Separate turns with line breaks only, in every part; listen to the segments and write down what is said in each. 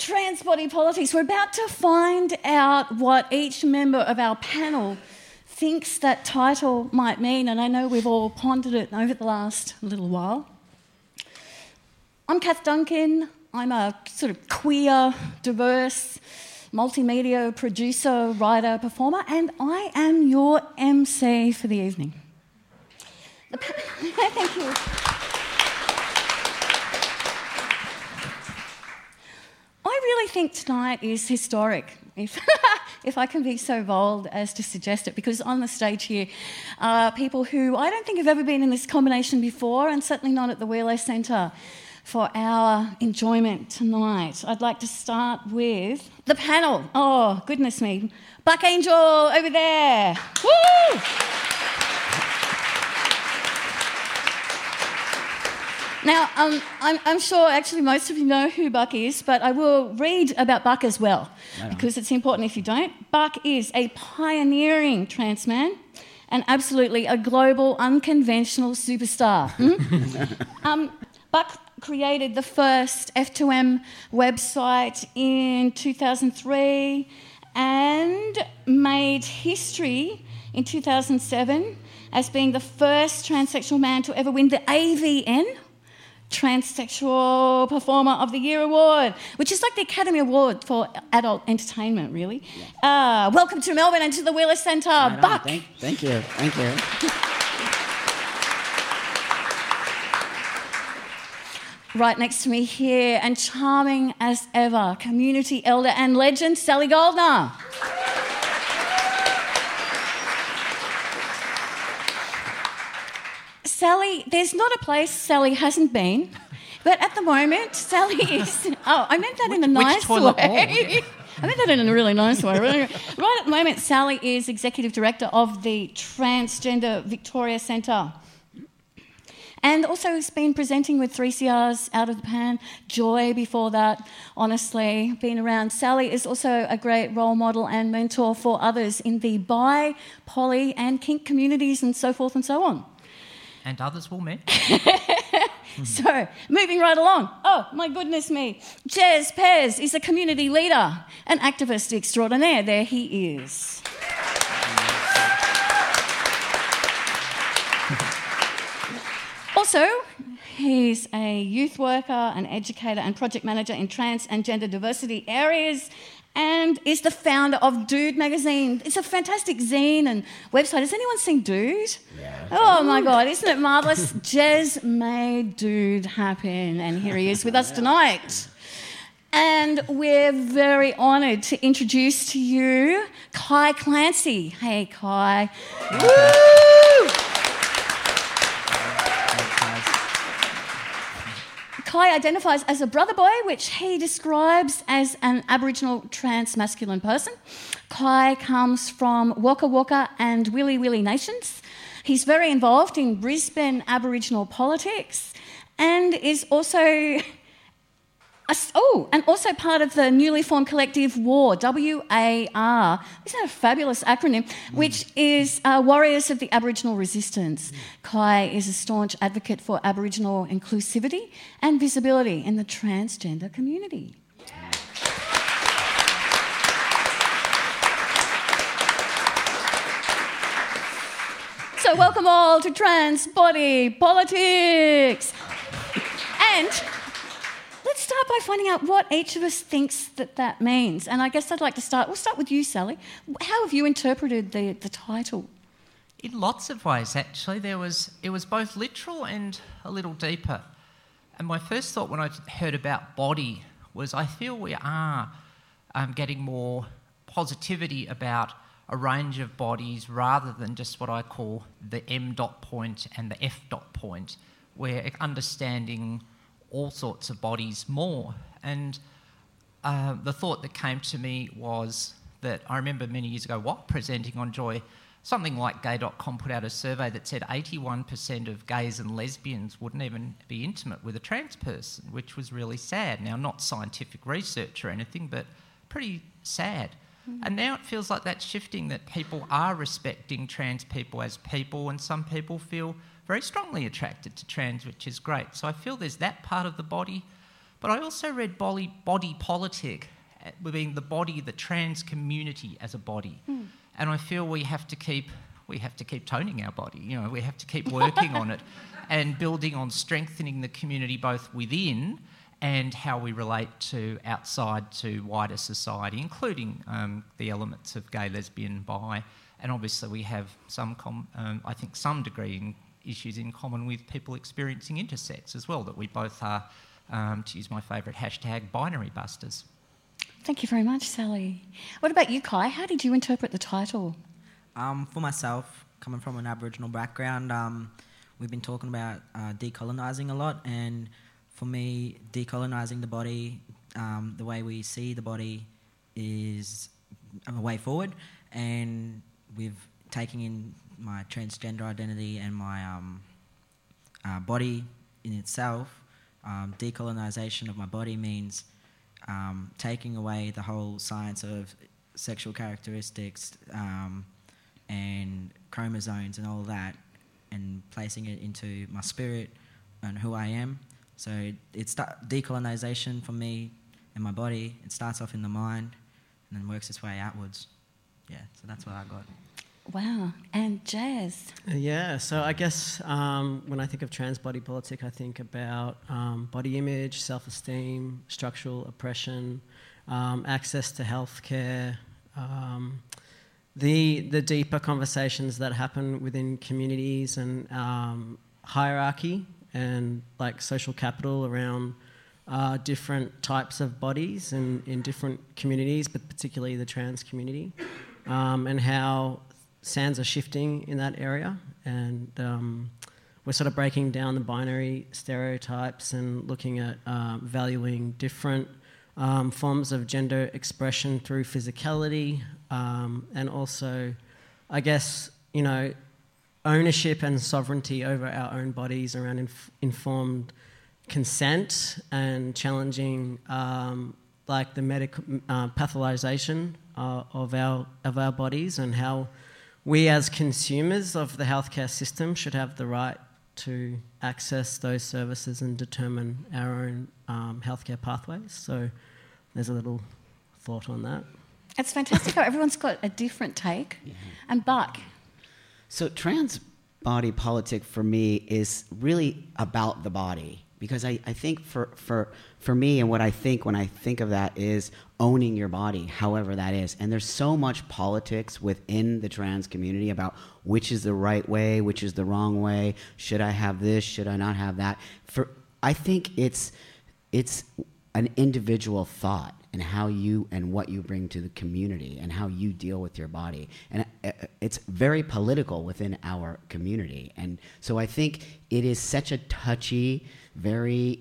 Trans Body Politics. We're about to find out what each member of our panel thinks that title might mean, and I know we've all pondered it over the last little while. I'm Kath Duncan. I'm a sort of queer, diverse, multimedia producer, writer, performer, and I am your MC for the evening. Thank you. I really think tonight is historic, if I can be so bold as to suggest it, because on the stage here are people who I don't think have ever been in this combination before, and certainly not at the Wheeler Centre for our enjoyment tonight. I'd like to start with the panel. Oh, goodness me. Buck Angel over there. Woo! Now, I'm sure actually most of you know who Buck is, but I will read about Buck as well, because it's important if you don't. Buck is a pioneering trans man and absolutely a global, unconventional superstar. Buck created the first F2M website in 2003 and made history in 2007 as being the first transsexual man to ever win the AVN, Transsexual Performer of the Year Award, which is like the Academy Award for adult entertainment, really. Yeah. Welcome to Melbourne and to the Wheeler Centre, Buck.
Thank you.
Right next to me here, and charming as ever, community elder and legend, Sally Goldner. Sally, there's not a place Sally hasn't been, but at the moment, Sally is... Oh, I meant that in a nice way. I meant that in a really nice way. Right at the moment, Sally is Executive Director of the Transgender Victoria Centre. And also has been presenting with 3CR's Out of the Pan, Joy before that, honestly, been around. Sally is also a great role model and mentor for others in the bi, poly and kink communities and so forth and so on.
And others will meet.
So, moving right along. Oh, my goodness me. Jez Pez is a community leader, an activist extraordinaire. There he is. Also, he's a youth worker, an educator and project manager in trans and gender diversity areas, and is the founder of Dude magazine. It's a fantastic zine and website. Has anyone seen Dude?
Yeah.
Oh my God, isn't it marvellous? Jez made Dude happen, and here he is with us tonight. And we're very honoured to introduce to you Kai Clancy. Hey, Kai. Woo! Kai identifies as a brother boy, which he describes as an Aboriginal trans masculine person. Kai comes from Waka Waka and Willy Willy nations. He's very involved in Brisbane Aboriginal politics and is also part of the newly formed collective WAR, W-A-R. Isn't that a fabulous acronym? Which is Warriors of the Aboriginal Resistance. Kai is a staunch advocate for Aboriginal inclusivity and visibility in the transgender community. So welcome all to Trans Body Politics. And let's start by finding out what each of us thinks that means. And I guess I'd like to start... We'll start with you, Sally. How have you interpreted the title?
In lots of ways, actually. It was both literal and a little deeper. And my first thought when I heard about body was I feel we are getting more positivity about a range of bodies rather than just what I call the M dot point and the F dot point. We're understanding all sorts of bodies more. And the thought that came to me was that I remember many years ago presenting on Joy, something like Gay.com put out a survey that said 81% of gays and lesbians wouldn't even be intimate with a trans person, which was really sad. Now, not scientific research or anything, but pretty sad. And now it feels like that's shifting, that people are respecting trans people as people, and some people feel very strongly attracted to trans, which is great. So I feel there's that part of the body. But I also read body politic, being the body, the trans community as a body. And I feel we have to keep toning our body. You know, we have to keep working on it and building on strengthening the community both within and how we relate to outside, to wider society, including the elements of gay, lesbian, bi, and obviously we have some degree in issues in common with people experiencing intersex as well, that we both are, to use my favourite hashtag, binary busters.
Thank you very much, Sally. What about you, Kai? How did you interpret the title?
For myself, coming from an Aboriginal background, we've been talking about decolonising a lot, and for me, decolonising the body, the way we see the body is a way forward, and with taking in my transgender identity and my body in itself, decolonisation of my body means taking away the whole science of sexual characteristics and chromosomes and all of that, and placing it into my spirit and who I am. So it's decolonisation for me and my body. It starts off in the mind and then works its way outwards. Yeah, so that's what I got.
Wow. And Jazz?
Yeah, so I guess when I think of trans body politic, I think about body image, self-esteem, structural oppression, access to healthcare, the deeper conversations that happen within communities and hierarchy and like social capital around different types of bodies and in different communities, but particularly the trans community, and how sands are shifting in that area, and we're sort of breaking down the binary stereotypes and looking at valuing different forms of gender expression through physicality, and also, I guess, you know, ownership and sovereignty over our own bodies around informed consent and challenging like the medical pathologization of our bodies, and how we as consumers of the healthcare system should have the right to access those services and determine our own healthcare pathways. So there's a little thought on that.
It's fantastic how everyone's got a different take. Mm-hmm. And Buck?
So trans body politic for me is really about the body, because I think for me, and what I think when I think of that is owning your body, however that is. And there's so much politics within the trans community about which is the right way, which is the wrong way. Should I have this? Should I not have that? I think it's an individual thought, and how you and what you bring to the community and how you deal with your body. And it's very political within our community. And so I think it is such a touchy, very,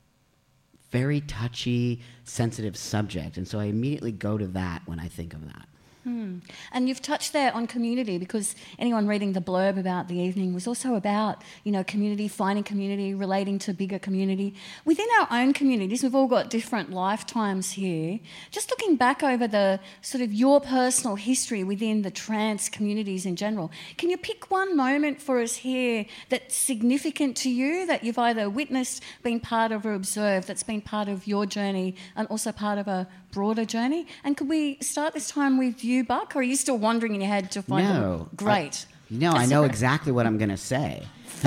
very touchy, sensitive subject. And so I immediately go to that when I think of that.
And you've touched there on community, because anyone reading the blurb about the evening was also about, you know, community, finding community, relating to bigger community. Within our own communities, we've all got different lifetimes here. Just looking back over the sort of your personal history within the trans communities in general, can you pick one moment for us here that's significant to you, that you've either witnessed, been part of, or observed, that's been part of your journey and also part of a broader journey? And could we start this time with you, Buck, or are you still wandering in your head to find them? Great.
I know exactly what I'm going to say.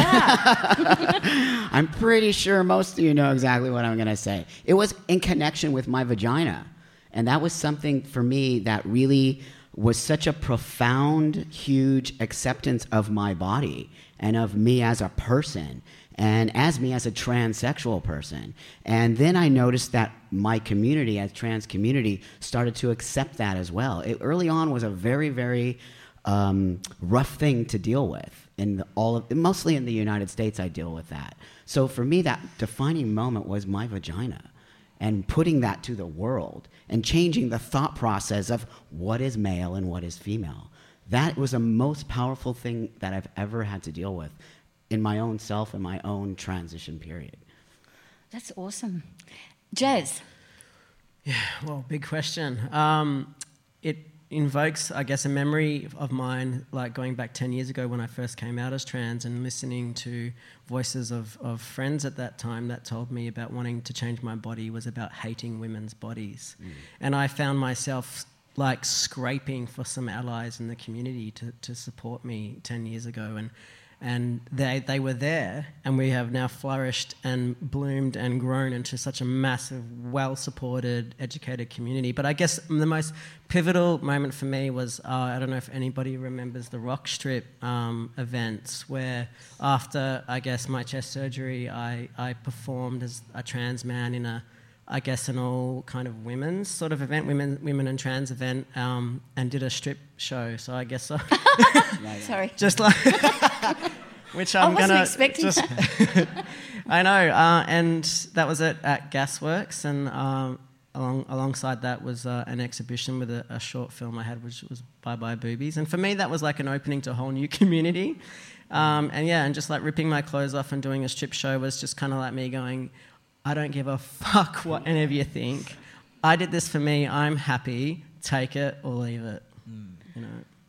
I'm pretty sure most of you know exactly what I'm going to say. It was in connection with my vagina. And that was something for me that really was such a profound, huge acceptance of my body and of me as a person, and as me as a transsexual person. And then I noticed that my community, as trans community, started to accept that as well. It early on was a very, very rough thing to deal with. Mostly in the United States, I deal with that. So for me, that defining moment was my vagina, and putting that to the world and changing the thought process of what is male and what is female. That was the most powerful thing that I've ever had to deal with in my own self and my own transition period.
That's awesome. Jazz?
Yeah, well, big question. invokes, I guess, a memory of mine, like going back 10 years ago when I first came out as trans and listening to voices of friends at that time that told me about wanting to change my body was about hating women's bodies. And I found myself like scraping for some allies in the community to support me 10 years ago. And they were there, and we have now flourished and bloomed and grown into such a massive, well-supported, educated community. But I guess the most pivotal moment for me was, I don't know if anybody remembers the Rock Strip events, where after, I guess, my chest surgery, I performed as a trans man in an all kind of women's sort of event, women and trans event, and did a strip show. So I guess
Sorry.
just like which I'm
wasn't
gonna
expecting
just.
that.
I know, and that was it at Gasworks, and alongside that was an exhibition with a short film I had, which was Bye Bye Boobies, and for me that was like an opening to a whole new community, and just like ripping my clothes off and doing a strip show was just kind of like me going, I don't give a fuck what any of you think. I did this for me. I'm happy. Take it or leave it. You know.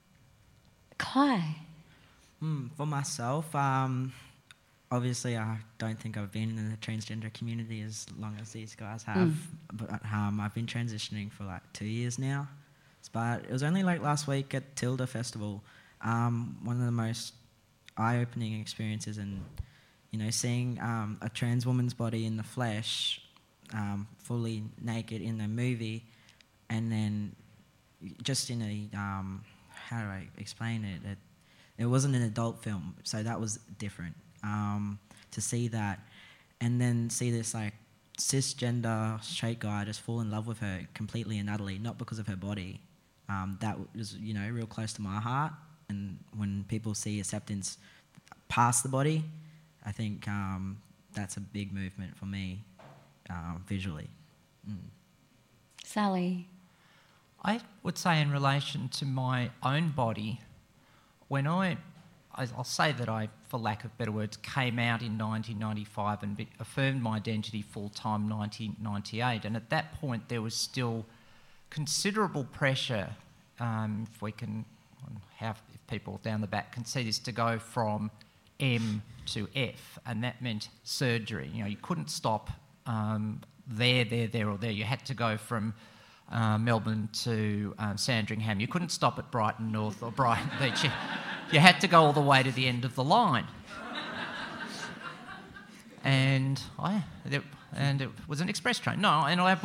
Kai.
For myself, obviously I don't think I've been in the transgender community as long as these guys have, but I've been transitioning for like 2 years now. But it was only like last week at Tilda Festival, one of the most eye-opening experiences, and seeing a trans woman's body in the flesh, fully naked in the movie, and then just in a how do I explain it? It wasn't an adult film, so that was different. To see that, and then see this like cisgender straight guy just fall in love with her completely and utterly, not because of her body. That was real close to my heart. And when people see acceptance past the body, I think that's a big movement for me visually.
Sally.
I would say in relation to my own body, when I'll say that I, for lack of better words, came out in 1995 and affirmed my identity full-time 1998, and at that point there was still considerable pressure, if people down the back can see this, to go from M to F, and that meant surgery. You couldn't stop there or there. You had to go from Melbourne to Sandringham. You couldn't stop at Brighton North or Brighton Beach. You had to go all the way to the end of the line. And it was an express train. No, and I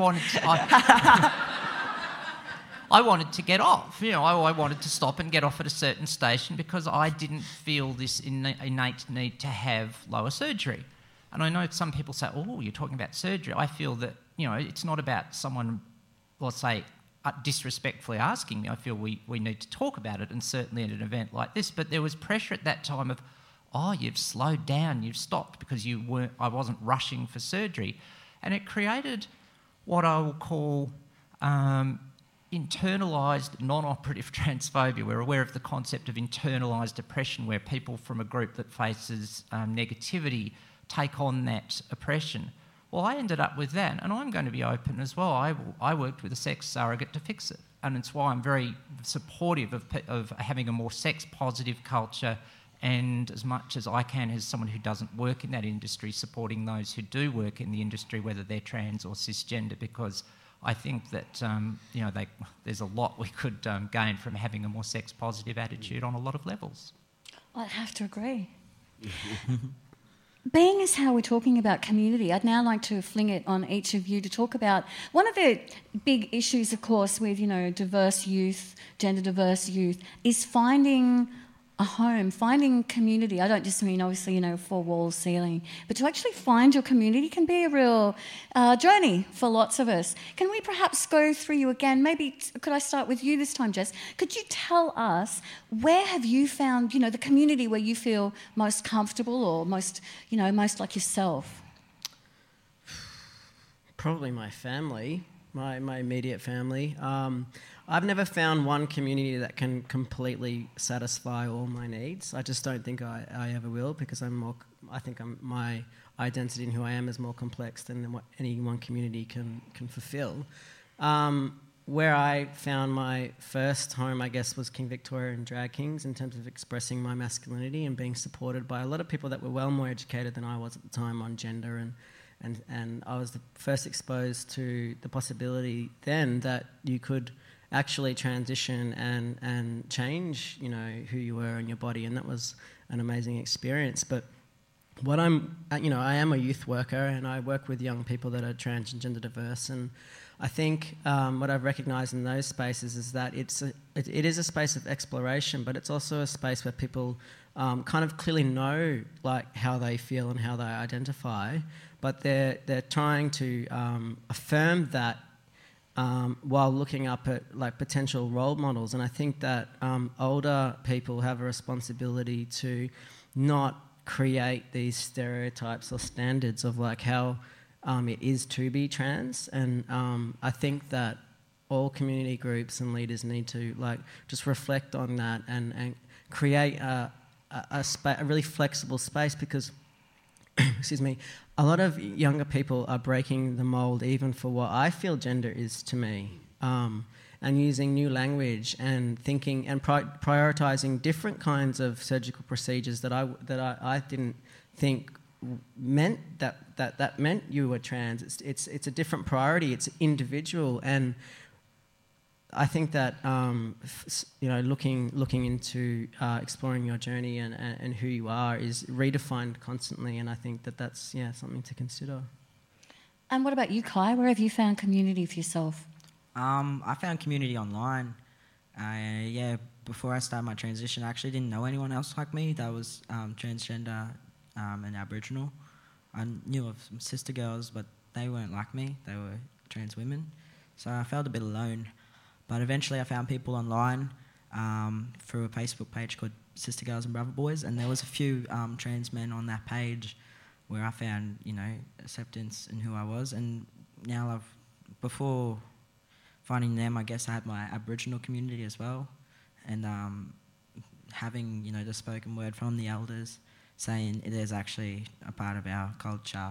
wanted to get off. I wanted to stop and get off at a certain station because I didn't feel this innate need to have lower surgery. And I know some people say, oh, you're talking about surgery. I feel that, it's not about someone, let's say, disrespectfully asking me. I feel we need to talk about it, and certainly at an event like this. But there was pressure at that time of, oh, you've slowed down, you've stopped because I wasn't rushing for surgery. And it created what I will call internalised non-operative transphobia. We're aware of the concept of internalised depression, where people from a group that faces negativity take on that oppression. Well, I ended up with that, and I'm going to be open as well. I worked with a sex surrogate to fix it, and it's why I'm very supportive of having a more sex-positive culture, and as much as I can, as someone who doesn't work in that industry, supporting those who do work in the industry, whether they're trans or cisgender, because I think that there's a lot we could gain from having a more sex-positive attitude on a lot of levels.
I'd have to agree. Being as how we're talking about community, I'd now like to fling it on each of you to talk about one of the big issues, of course, with diverse youth, gender diverse youth, is finding a home, finding community. I don't just mean, obviously, four walls, ceiling, but to actually find your community can be a real journey for lots of us. Can we perhaps go through you again? Maybe, could I start with you this time, Jess? Could you tell us, where have you found, the community where you feel most comfortable or most like yourself?
Probably my family, my immediate family. I've never found one community that can completely satisfy all my needs. I just don't think I ever will, because my identity and who I am is more complex than what any one community can fulfill. where I found my first home, I guess, was King Victoria and Drag Kings in terms of expressing my masculinity and being supported by a lot of people that were well more educated than I was at the time on gender, and I was the first exposed to the possibility then that you could actually transition and change, you know, who you were in your body, and that was an amazing experience. But what I am a youth worker, and I work with young people that are trans and gender diverse, and I think what I've recognised in those spaces is that it is a space of exploration, but it's also a space where people kind of clearly know like how they feel and how they identify, but they're trying to affirm that while looking up at like potential role models. And I think that older people have a responsibility to not create these stereotypes or standards of like how it is to be trans, and I think that all community groups and leaders need to like just reflect on that and create a really flexible space, because excuse me, a lot of younger people are breaking the mould even for what I feel gender is to me, and using new language and thinking and prioritising different kinds of surgical procedures that I didn't think meant that meant you were trans. It's a different priority. It's individual, and I think that looking into exploring your journey and who you are is redefined constantly, and I think that's something to consider.
And what about you, Kai? Where have you found community for yourself?
I found community online. Before I started my transition, I actually didn't know anyone else like me that was transgender and Aboriginal. I knew of some sister girls, but they weren't like me. They were trans women. So I felt a bit alone. But eventually I found people online through a Facebook page called Sister Girls and Brother Boys, and there was a few trans men on that page where I found, acceptance in who I was. And now before finding them, I guess I had my Aboriginal community as well, and having, the spoken word from the elders saying it is actually a part of our culture.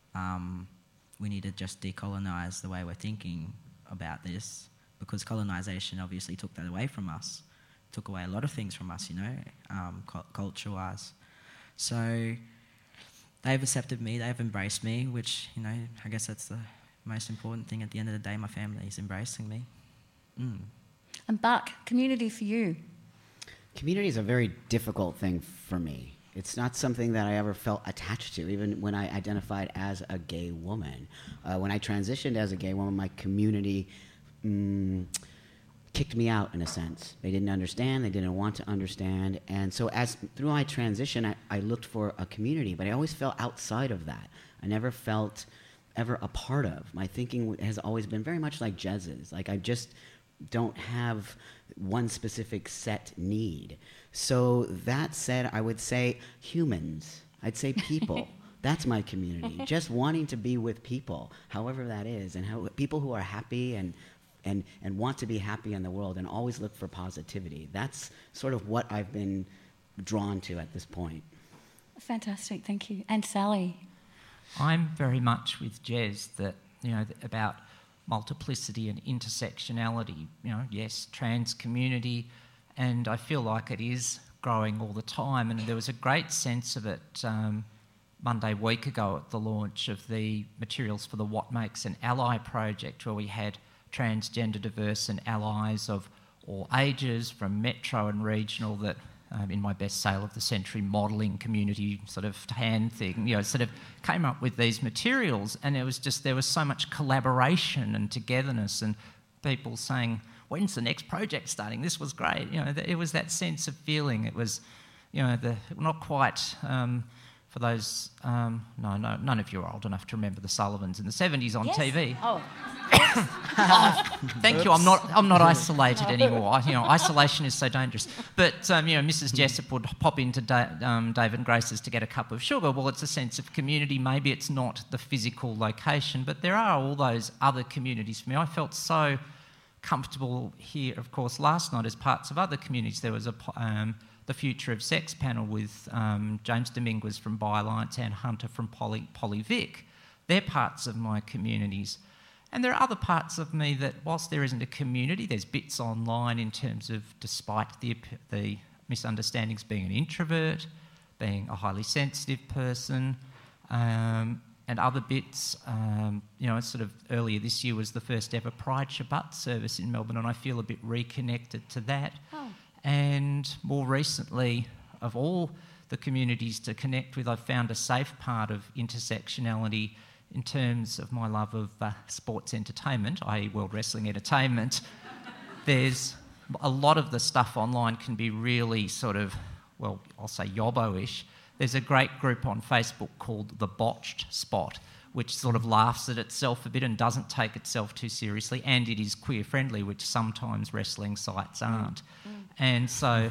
We need to just decolonise the way we're thinking about this, because colonisation obviously took that away from us, took away a lot of things from us, culture-wise. So they've accepted me, they've embraced me, which, I guess that's the most important thing at the end of the day. My family is embracing me.
And Buck, community for you?
Community is a very difficult thing for me. It's not something that I ever felt attached to, even when I identified as a gay woman. When I transitioned as a gay woman, my community kicked me out, in a sense. They didn't understand, they didn't want to understand. And so through my transition, I looked for a community, but I always felt outside of that. I never felt ever a part of. My thinking has always been very much like Jez's. Like, I just don't have one specific set need. So that said, I would say humans. I'd say people. That's my community. Just wanting to be with people, however that is, and people who are happy and want to be happy in the world and always look for positivity. That's sort of what I've been drawn to at this point.
Fantastic, thank you. And Sally?
I'm very much with Jez that, about multiplicity and intersectionality. Yes, trans community, and I feel like it is growing all the time. And there was a great sense of it Monday week ago at the launch of the materials for the What Makes an Ally project, where we had transgender diverse and allies of all ages, from metro and regional, that in my best sale of the century modelling community sort of hand thing, sort of came up with these materials, and it was just, there was so much collaboration and togetherness, and people saying, when's the next project starting? This was great. It was that sense of feeling. It was, not quite, for those, none of you are old enough to remember the Sullivans in the 70s on TV.
Oh.
Thank you. I'm not isolated anymore. Isolation is so dangerous. But Mrs. Jessup would pop into David and Grace's to get a cup of sugar. Well, it's a sense of community. Maybe it's not the physical location, but there are all those other communities for me. I felt so comfortable here, of course, last night as parts of other communities. There was the Future of Sex panel with James Dominguez from Bi Alliance and Hunter from Poly Vic. They're parts of my communities. And there are other parts of me that, whilst there isn't a community, there's bits online in terms of, despite the misunderstandings, being an introvert, being a highly sensitive person, and other bits. Sort of earlier this year was the first ever Pride Shabbat service in Melbourne, and I feel a bit reconnected to that.
Oh.
And more recently, of all the communities to connect with, I've found a safe part of intersectionality in terms of my love of sports entertainment, i.e. World Wrestling Entertainment. There's a lot of the stuff online can be really sort of, well, I'll say yobbo-ish. There's a great group on Facebook called The Botched Spot, which sort of laughs at itself a bit and doesn't take itself too seriously, and it is queer-friendly, which sometimes wrestling sites aren't. And so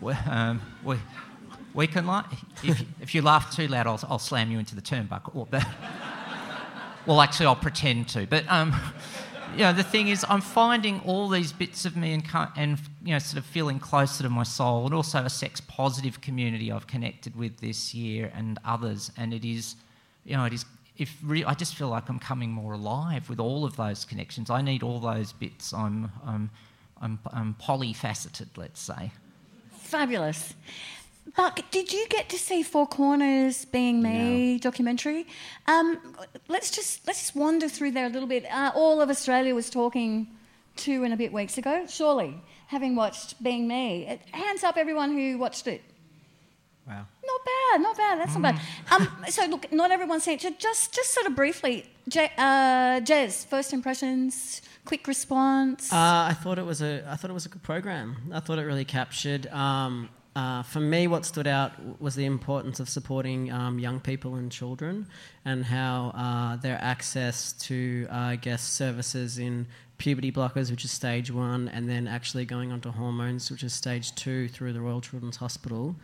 we can laugh. If you laugh too loud, I'll slam you into the turnbuckle. Well, actually, I'll pretend to. But the thing is, I'm finding all these bits of me and sort of feeling closer to my soul, and also a sex-positive community I've connected with this year and others. And it is, I just feel like I'm coming more alive with all of those connections. I need all those bits. I'm polyfaceted, let's say.
Fabulous. Buck, did you get to see Four Corners Being Me documentary? Let's just wander through there a little bit. All of Australia was talking 2 and a bit weeks ago, surely, having watched Being Me. Hands up everyone who watched it.
Wow.
Not bad. That's not bad. So look, not everyone's seen it. So just sort of briefly, Jez, first impressions, quick response.
I thought it was a good program. I thought it really captured. For me, what stood out was the importance of supporting young people and children, and how their access to, services in puberty blockers, which is stage 1, and then actually going on to hormones, which is stage 2 through the Royal Children's Hospital,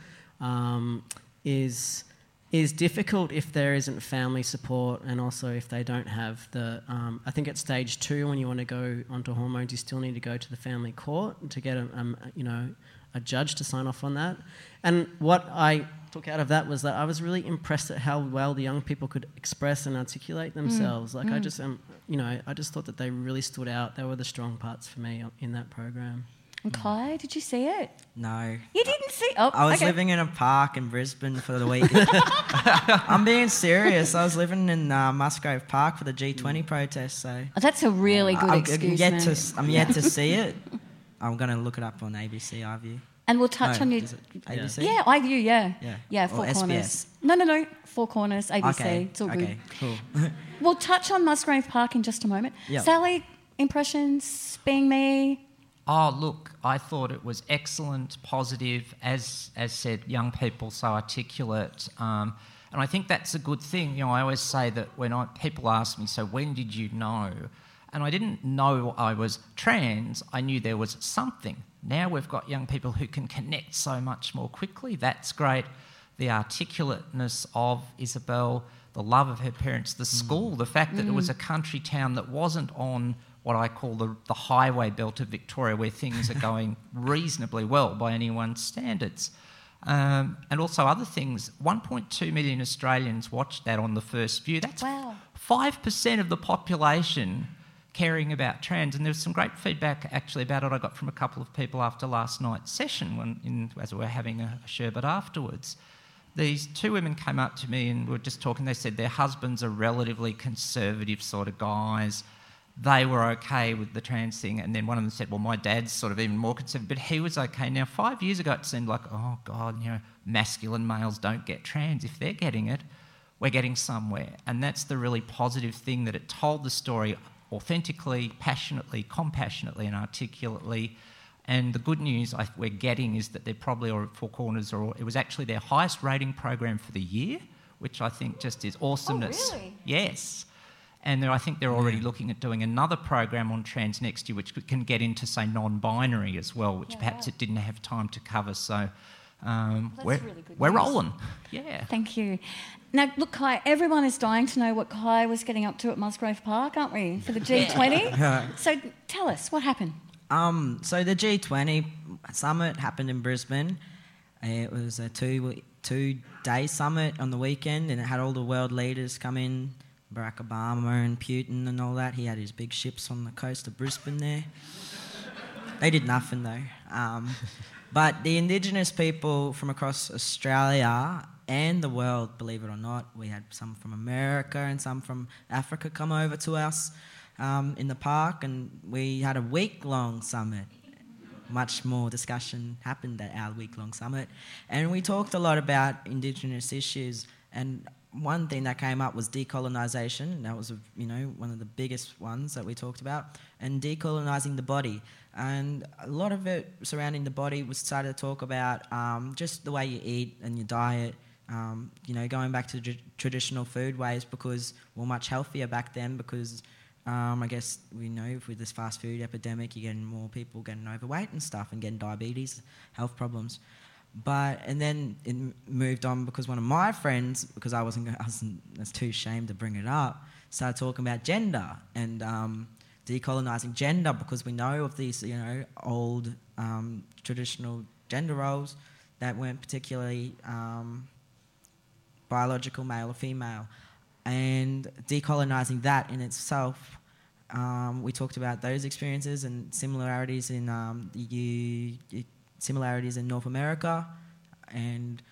is difficult if there isn't family support, and also if they don't have the... I think at stage 2, when you want to go onto hormones, you still need to go to the family court to get a judge to sign off on that. And what I took out of that was that I was really impressed at how well the young people could express and articulate themselves. I just thought that they really stood out. They were the strong parts for me in that program.
And Kai, did you see it?
No.
You didn't see? Oh,
I was living in a park in Brisbane for the week. I'm being serious. I was living in Musgrave Park for the G20 protest. So
that's a really good excuse.
I'm yet to see it. I'm going to look it up on ABC iView.
And we'll touch on you.
Is it ABC?
Yeah, iView, yeah. Four
or
Corners.
SBS.
No. Four Corners, ABC.
Okay.
It's all good.
Okay, cool.
We'll touch on Musgrave Park in just a moment.
Yep.
Sally, impressions, Being Me?
Oh, look, I thought it was excellent, positive, as said, young people so articulate. And I think that's a good thing. I always say that when people ask me, so when did you know? And I didn't know I was trans. I knew there was something. Now we've got young people who can connect so much more quickly. That's great. The articulateness of Isabel, the love of her parents, the school, the fact that it was a country town that wasn't on what I call the highway belt of Victoria, where things are going reasonably well by anyone's standards. And also other things. 1.2 million Australians watched that on the first view. That's 5% of the population caring about trans, and there was some great feedback actually about it I got from a couple of people after last night's session as we were having a sherbet afterwards. These 2 women came up to me and were just talking. They said their husbands are relatively conservative sort of guys. They were okay with the trans thing, and then one of them said, well, my dad's sort of even more conservative, but he was okay. Now, 5 years ago it seemed like, oh God, masculine males don't get trans. If they're getting it, we're getting somewhere. And that's the really positive thing, that it told the story authentically, passionately, compassionately and articulately. And the good news we're getting is that they're probably, or Four Corners, it was actually their highest rating program for the year, which I think just is awesomeness.
Oh, really?
Yes. And I think they're already looking at doing another program on trans next year, which can get into, say, non-binary as well, which perhaps it didn't have time to cover. So we're rolling. Yeah.
Thank you. Now, look, Kai, everyone is dying to know what Kai was getting up to at Musgrave Park, aren't we, for the G20? So tell us, what happened?
So the G20 summit happened in Brisbane. It was a two-day summit on the weekend, and it had all the world leaders come in Barack Obama and Putin and all that. He had his big ships on the coast of Brisbane there. They did nothing though. But the Indigenous people from across Australia and the world, believe it or not, we had some from America and some from Africa come over to us in the park, and we had a week-long summit. Much more discussion happened at our week-long summit, and we talked a lot about Indigenous issues. And one thing that came up was decolonisation. That was, one of the biggest ones that we talked about, and decolonising the body. And a lot of it surrounding the body was started to talk about just the way you eat and your diet. Going back to traditional food ways, because we're much healthier back then, because I guess we know with this fast food epidemic, you're getting more people getting overweight and stuff and getting diabetes, health problems. And then it moved on because one of my friends, because I was too ashamed to bring it up, started talking about gender and decolonising gender, because we know of these, old traditional gender roles that weren't particularly biological, male or female, and decolonising that in itself. We talked about those experiences and similarities in similarities in North America, and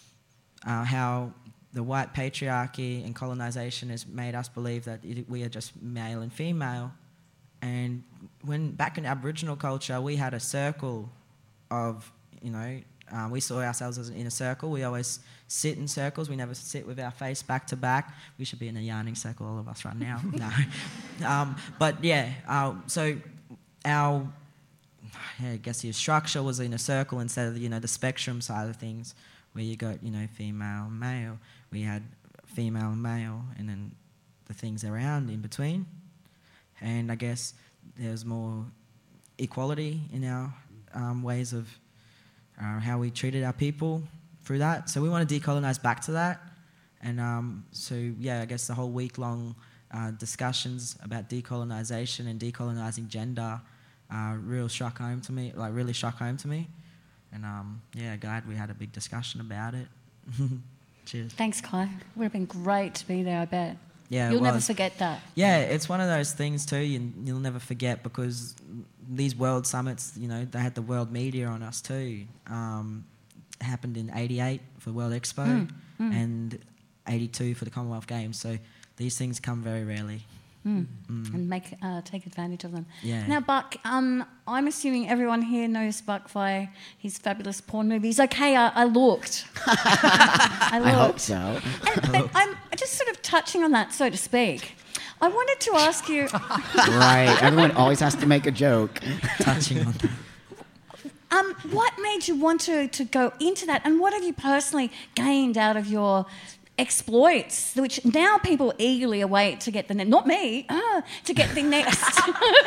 how the white patriarchy and colonisation has made us believe that we are just male and female. And when back in Aboriginal culture, we had a circle of, we saw ourselves as in a circle. We always sit in circles. We never sit with our face back to back. We should be in a yarning circle, all of us right now. No. So our, I guess your structure was in a circle instead of, the spectrum side of things, where you got, female, male. We had female and male, and then the things around in between. And I guess there's more equality in our ways of how we treated our people through that. So we want to decolonise back to that. And I guess the whole week-long discussions about decolonisation and decolonising gender really struck home to me. And glad we had a big discussion about it. Cheers.
Thanks, Kai. Would have been great to be there, I bet.
Yeah,
You'll never forget that.
Yeah, it's one of those things too you'll never forget, because these world summits, they had the world media on us too. Happened in 88 for World Expo and 82 for the Commonwealth Games. So these things come very rarely. And take advantage of them. Yeah.
Now, Buck, I'm assuming everyone here knows Buck via his fabulous porn movies. Okay, I looked. I
hope so.
And I'm just sort of touching on that, so to speak. I wanted to ask you...
Right, everyone always has to make a joke.
Touching on that.
What made you want to go into that, and what have you personally gained out of your exploits, which now people eagerly await to get the not me, to get the next.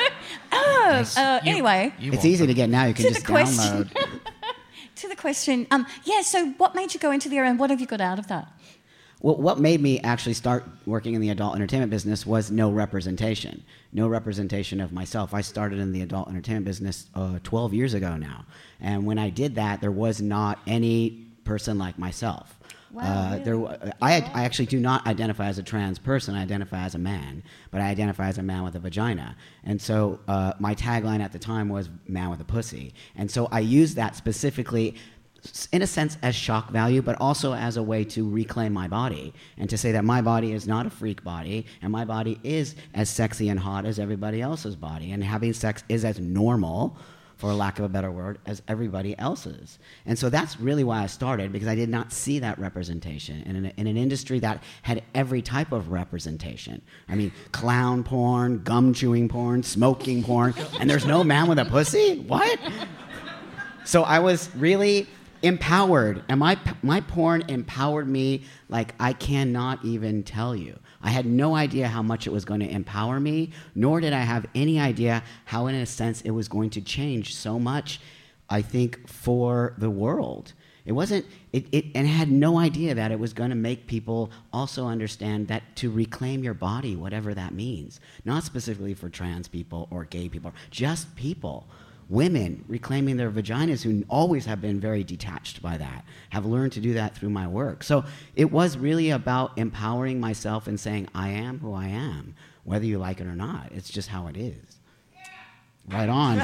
Anyway,
it's easy to get now. You can just download.
To the question, so what made you go into the area, and what have you got out of that?
Well, what made me actually start working in the adult entertainment business was no representation of myself. I started in the adult entertainment business 12 years ago now, and when I did that, there was not any person like myself.
Wow, really?
I actually do not identify as a trans person. I identify as a man, but I identify as a man with a vagina. And so my tagline at the time was "man with a pussy." And so I used that specifically, in a sense, as shock value, but also as a way to reclaim my body and to say that my body is not a freak body, and my body is as sexy and hot as everybody else's body, and having sex is as normal, for lack of a better word, as everybody else's. And so that's really why I started, because I did not see that representation in an industry that had every type of representation. I mean, clown porn, gum chewing porn, smoking porn, and there's no man with a pussy? What? So I was really empowered, and my porn empowered me like I cannot even tell you. I had no idea how much it was going to empower me, nor did I have any idea how, in a sense, it was going to change so much, I think, for the world. It wasn't, and I had no idea that it was going to make people also understand that to reclaim your body, whatever that means, not specifically for trans people or gay people, just people. women reclaiming their vaginas who always have been very detached by that, have learned to do that through my work. So it was really about empowering myself and saying, I am who I am, whether you like it or not. It's just how it is. Right on.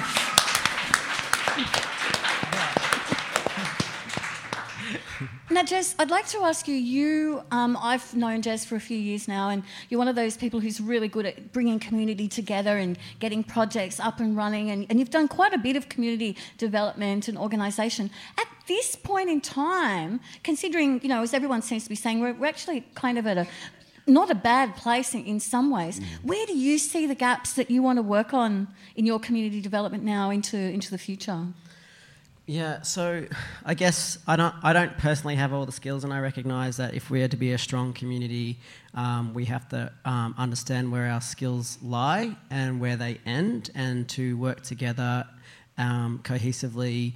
Now, Jess, I'd like to ask you, I've known Jess for a few years now, and you're one of those people who's really good at bringing community together and getting projects up and running, and you've done quite a bit of community development and organisation. At this point in time, considering, you know, as everyone seems to be saying, we're actually kind of at not a bad place in some ways. Where do you see the gaps that you want to work on in your community development now into the future?
Yeah, so I guess I don't personally have all the skills, and I recognise that if we are to be a strong community, we have to understand where our skills lie and where they end, and to work together cohesively.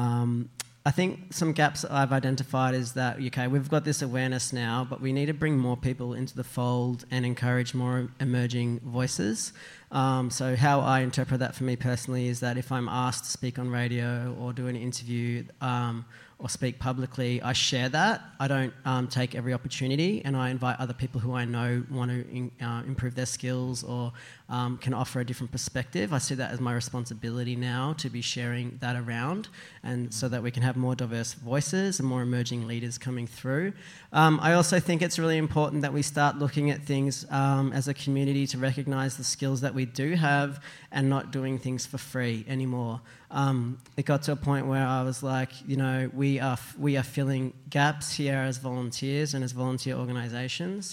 I think some gaps that I've identified is that, okay, we've got this awareness now, but we need to bring more people into the fold and encourage more emerging voices. So how I interpret that for me personally is that if I'm asked to speak on radio or do an interview or speak publicly, I share that. I don't take every opportunity, and I invite other people who I know want to improve their skills or can offer a different perspective. I see that as my responsibility now to be sharing that around, and so that we can have more diverse voices and more emerging leaders coming through. I also think it's really important that we start looking at things as a community to recognise the skills that we do have and not doing things for free anymore. It got to a point where I was like, you know, we are filling gaps here as volunteers and as volunteer organisations,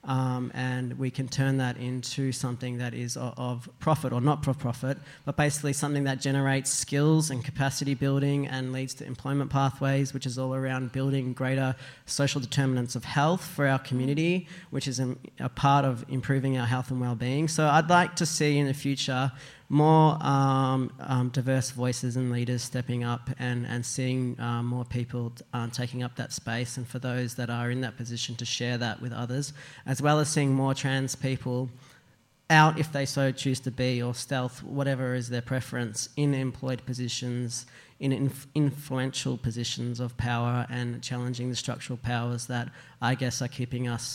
and we can turn that into something that is of profit or not for profit, but basically something that generates skills and capacity building and leads to employment pathways, which is all around building greater social determinants of health for our community, which is a part of improving our health and well-being. So I'd like to see in the future more diverse voices and leaders stepping up and seeing more people taking up that space, and for those that are in that position to share that with others, as well as seeing more trans people out, if they so choose to be, or stealth, whatever is their preference, in employed positions, in influential positions of power, and challenging the structural powers that I guess are keeping us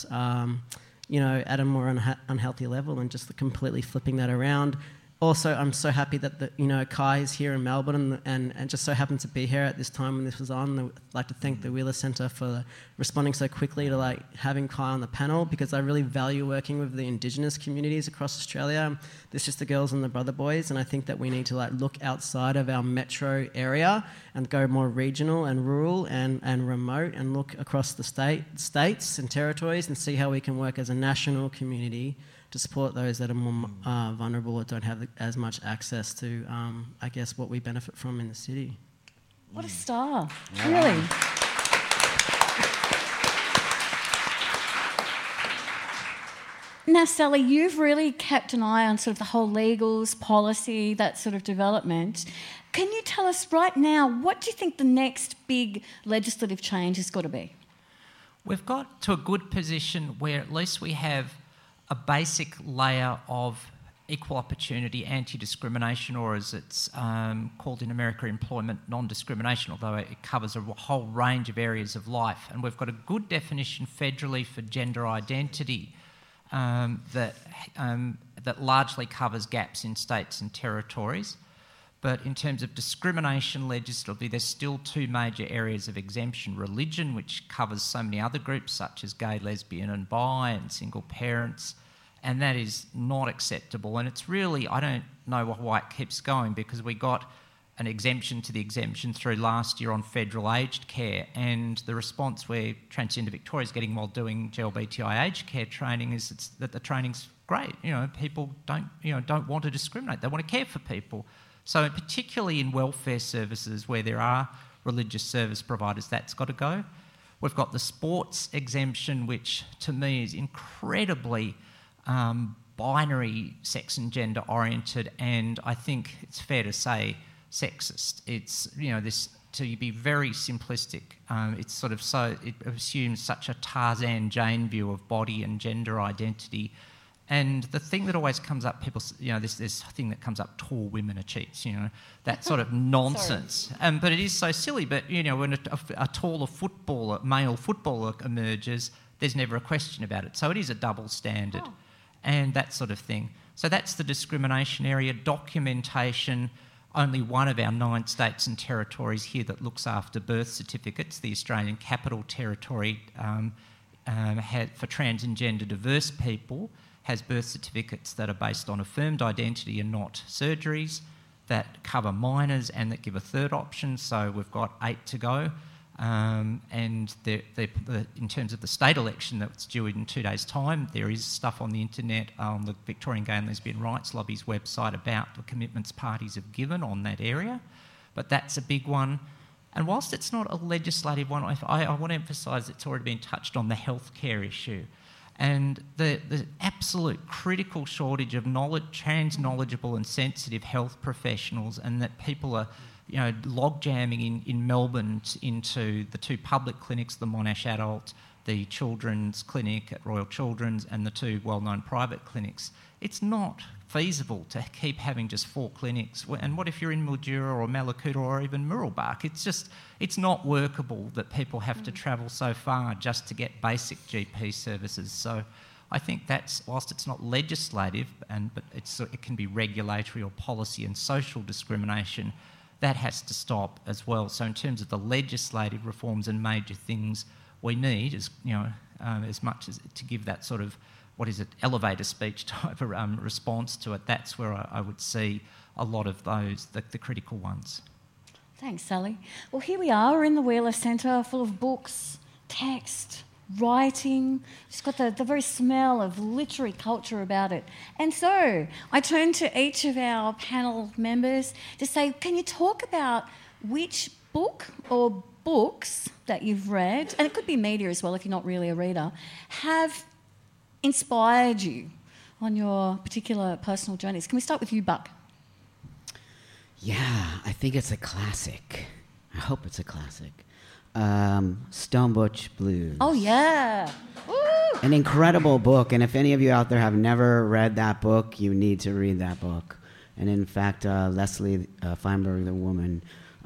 at a more unhealthy level, and just completely flipping that around. Also, I'm so happy that Kai is here in Melbourne and just so happened to be here at this time when this was on. I'd like to thank the Wheeler Centre for responding so quickly to having Kai on the panel, because I really value working with the Indigenous communities across Australia, the sister girls and the brother boys, and I think that we need to look outside of our metro area and go more regional and rural and remote, and look across the states and territories and see how we can work as a national community to support those that are more vulnerable or don't have as much access to, I guess, what we benefit from in the city.
What a star, really. Now, Sally, you've really kept an eye on sort of the whole legals, policy, that sort of development. Can you tell us right now, what do you think the next big legislative change has got to be?
We've got to a good position where at least we have a basic layer of equal opportunity anti-discrimination, or as it's called in America, employment non-discrimination, although it covers a whole range of areas of life. And we've got a good definition federally for gender identity that largely covers gaps in states and territories. But in terms of discrimination legislatively, there's still two major areas of exemption. Religion, which covers so many other groups such as gay, lesbian and bi and single parents, and that is not acceptable. And it's really, I don't know why it keeps going, because we got an exemption to the exemption through last year on federal aged care, and the response where Transgender Victoria is getting while doing GLBTI aged care training is that the training's great. People don't want to discriminate. They want to care for people. So particularly in welfare services where there are religious service providers, that's got to go. We've got the sports exemption, which to me is incredibly binary, sex and gender oriented, and I think it's fair to say sexist. It's, this, to be very simplistic, it's sort of it assumes such a Tarzan Jane view of body and gender identity, And the thing that always comes up, people, this thing that comes up, tall women are cheats, that sort of nonsense. But it is so silly. But, when a taller male footballer emerges, there's never a question about it. So it is a double standard and that sort of thing. So that's the discrimination area. Documentation, only one of our 9 states and territories here that looks after birth certificates, the Australian Capital Territory, for trans and gender diverse people, has birth certificates that are based on affirmed identity and not surgeries, that cover minors and that give a third option. So we've got 8 to go. And in terms of the state election that's due in 2 days' time, there is stuff on the internet on the Victorian Gay and Lesbian Rights Lobby's website about the commitments parties have given on that area. But that's a big one. And whilst it's not a legislative one, I want to emphasise it's already been touched on, the healthcare issue. And the absolute critical shortage of trans-knowledgeable and sensitive health professionals, and that people are, log jamming in Melbourne into the 2 public clinics, the Monash Adult, the Children's Clinic at Royal Children's, and the 2 well-known private clinics. It's not feasible to keep having just 4 clinics. And what if you're in Mildura or Mallacoota or even Murrelbach? It's not workable that people have to travel so far just to get basic GP services. So I think that's, whilst it's not legislative, but it can be regulatory or policy and social discrimination, that has to stop as well. So in terms of the legislative reforms and major things we need, as much as to give that sort of, elevator speech type of response to it, that's where I would see a lot of those, the critical ones.
Thanks, Sally. Well, here we are. We're in the Wheeler Centre, full of books, text, writing. It's got the very smell of literary culture about it. And so I turn to each of our panel members to say, can you talk about which book or books that you've read, and it could be media as well if you're not really a reader, have inspired you on your particular personal journeys? Can we start with you, Buck?
Yeah, I think it's a classic. I hope it's a classic. Stone Butch Blues.
Oh, yeah. Woo!
An incredible book, and if any of you out there have never read that book, you need to read that book. And in fact, Leslie Feinberg, the woman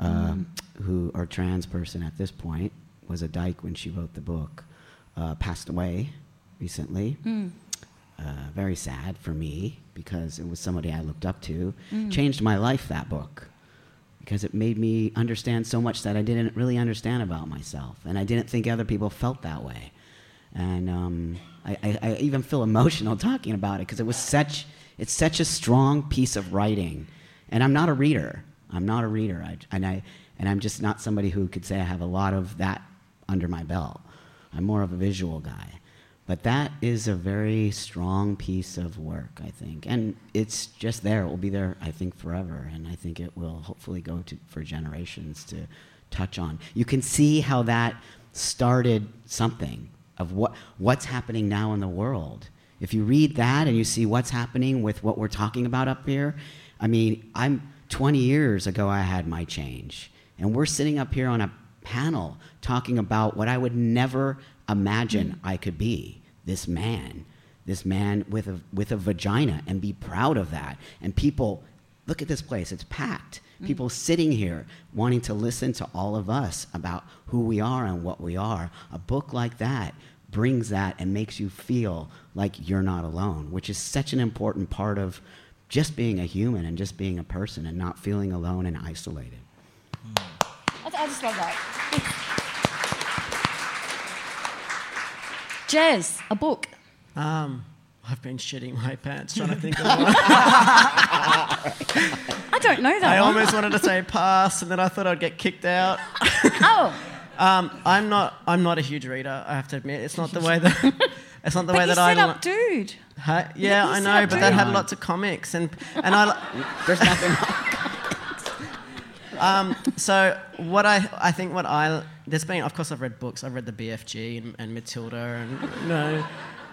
or trans person at this point, was a dyke when she wrote the book, passed away recently. Very sad for me, because it was somebody I looked up to. Changed my life, that book, because it made me understand so much that I didn't really understand about myself, and I didn't think other people felt that way. And I even feel emotional talking about it, because it's such a strong piece of writing. And I'm not a reader. And I'm just not somebody who could say I have a lot of that under my belt. I'm more of a visual guy. But that is a very strong piece of work, I think. And it's just there. It will be there, I think, forever. And I think it will hopefully go for generations to touch on. You can see how that started something of what's happening now in the world. If you read that and you see what's happening with what we're talking about up here, 20 years ago I had my change. And we're sitting up here on a panel talking about what I would never imagine I could be, this man with a vagina, and be proud of that. And people, look at this place, it's packed. People sitting here wanting to listen to all of us about who we are and what we are. A book like that brings that and makes you feel like you're not alone, which is such an important part of just being a human and just being a person and not feeling alone and isolated.
I just love that. Jez, a book.
I've been shitting my pants trying to think of one.
I don't know that
I
one.
almost wanted to say pass, and then I thought I'd get kicked out.
Oh.
I'm not a huge reader, I have to admit. It's not the way that it's not the way that I.
But you set up Dude.
Yeah, I know, but that had lots of comics, and I.
There's nothing.
So what I think there's been, of course, I've read books. I've read the BFG and Matilda, and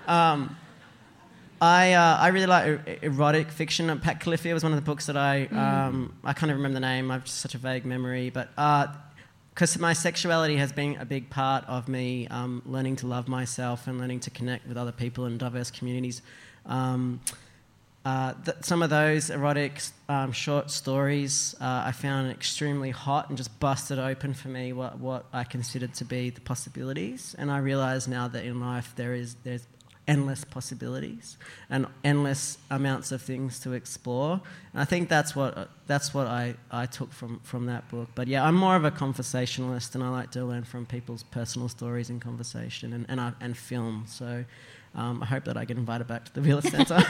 I really like erotic fiction. Pat Califia was one of the books that I can't even remember the name. I've just such a vague memory, but because my sexuality has been a big part of me learning to love myself and learning to connect with other people in diverse communities. Some of those erotic short stories I found extremely hot and just busted open for me what I considered to be the possibilities. And I realise now that in life there's endless possibilities and endless amounts of things to explore. And I think that's what I took from that book. But yeah, I'm more of a conversationalist, and I like to learn from people's personal stories in conversation and film. So I hope that I get invited back to the Wheeler Centre.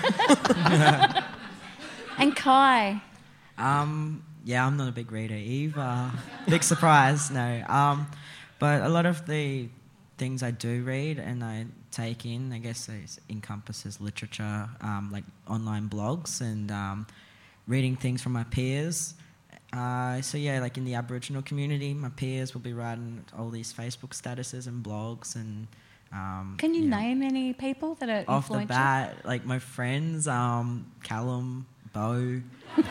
And Kai?
Yeah, I'm not a big reader either. Big surprise, no. But a lot of the things I do read and I take in, I guess it encompasses literature, like online blogs and reading things from my peers. So yeah, like in the Aboriginal community, my peers will be writing all these Facebook statuses and blogs and...
Can you name any people that are
off
influential?
the bat, like my friends, Callum, Bo.
Look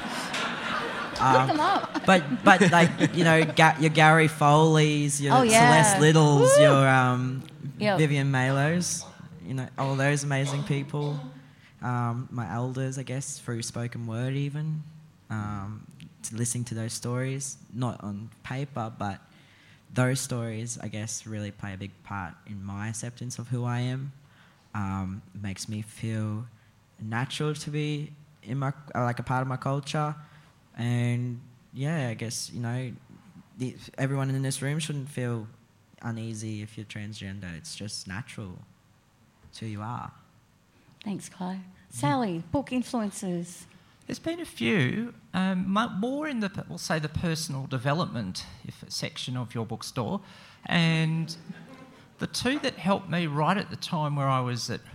them up.
But like, you know, your Gary Foley's, your Celeste Littles,
Woo!
your Vivian Malos, you know, all those amazing people. My elders, I guess, through spoken word even, listening to those stories, not on paper, but those stories, I guess, really play a big part in my acceptance of who I am. Makes me feel natural to be in my like a part of my culture, and yeah, I guess, you know, everyone in this room shouldn't feel uneasy if you're transgender. It's just natural. It's who you are.
Thanks, Kai. Sally, book influences.
There's been a few, more in we'll say the personal development section of your bookstore, and the two that helped me right at the time where I was at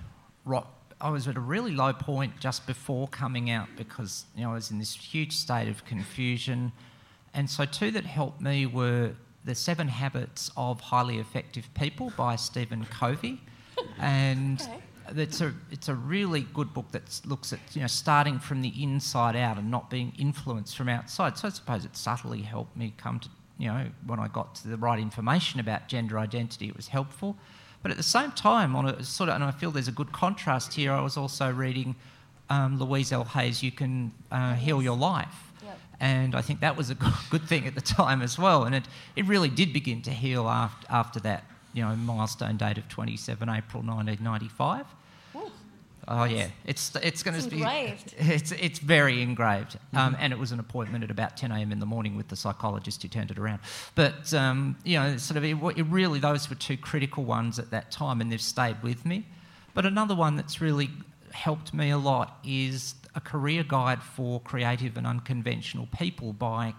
a really low point just before coming out, because, you know, I was in this huge state of confusion, and so two that helped me were The 7 Habits of Highly Effective People by Stephen Covey, and. Okay. It's a really good book that looks at, you know, starting from the inside out and not being influenced from outside. So I suppose it subtly helped me come to, you know, when I got to the right information about gender identity, it was helpful. But at the same time, and I feel there's a good contrast here, I was also reading Louise L. Hay's You Can Heal Your Life. Yep. And I think that was a good thing at the time as well. And it really did begin to heal after that, you know, milestone date of 27 April 1995. Ooh. Oh yeah, it's going to be engraved. It's very engraved, and it was an appointment at about 10 a.m. in the morning with the psychologist who turned it around. But you know, sort of it really, those were two critical ones at that time, and they've stayed with me. But another one that's really helped me a lot is A Career Guide for Creative and Unconventional People by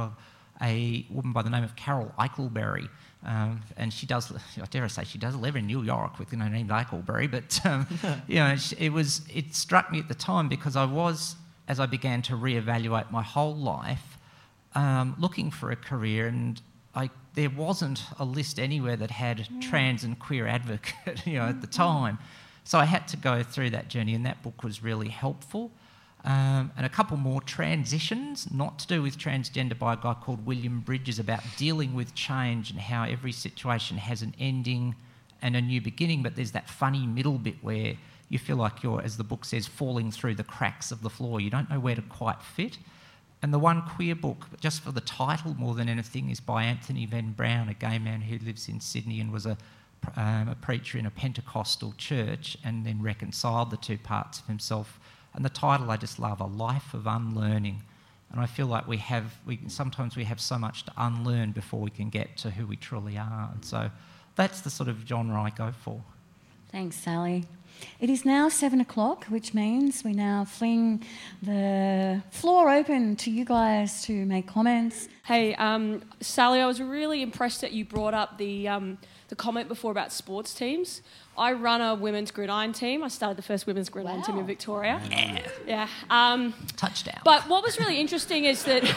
a woman by the name of Carol Eichelberry. And she does, I dare say, she does live in New York with, you know, named Eichelberry, but you know, it struck me at the time because I was, as I began to reevaluate my whole life, looking for a career, and there wasn't a list anywhere that had trans and queer advocate, you know, at the time. So I had to go through that journey, and that book was really helpful. And a couple more transitions, not to do with transgender, by a guy called William Bridges, about dealing with change and how every situation has an ending and a new beginning, but there's that funny middle bit where you feel like you're, as the book says, falling through the cracks of the floor. You don't know where to quite fit. And the one queer book, just for the title more than anything, is by Anthony Van Brown, a gay man who lives in Sydney and was a preacher in a Pentecostal church, and then reconciled the two parts of himself. And the title I just love, A Life of Unlearning. And I feel like sometimes we have so much to unlearn before we can get to who we truly are. And so that's the sort of genre I go for.
Thanks, Sally. It is now 7 o'clock, which means we now fling the floor open to you guys to make comments.
Hey, Sally, I was really impressed that you brought up the comment before about sports teams. I run a women's gridiron team. I started the first women's gridiron team in Victoria. Yeah.
Touchdown.
But what was really interesting is that...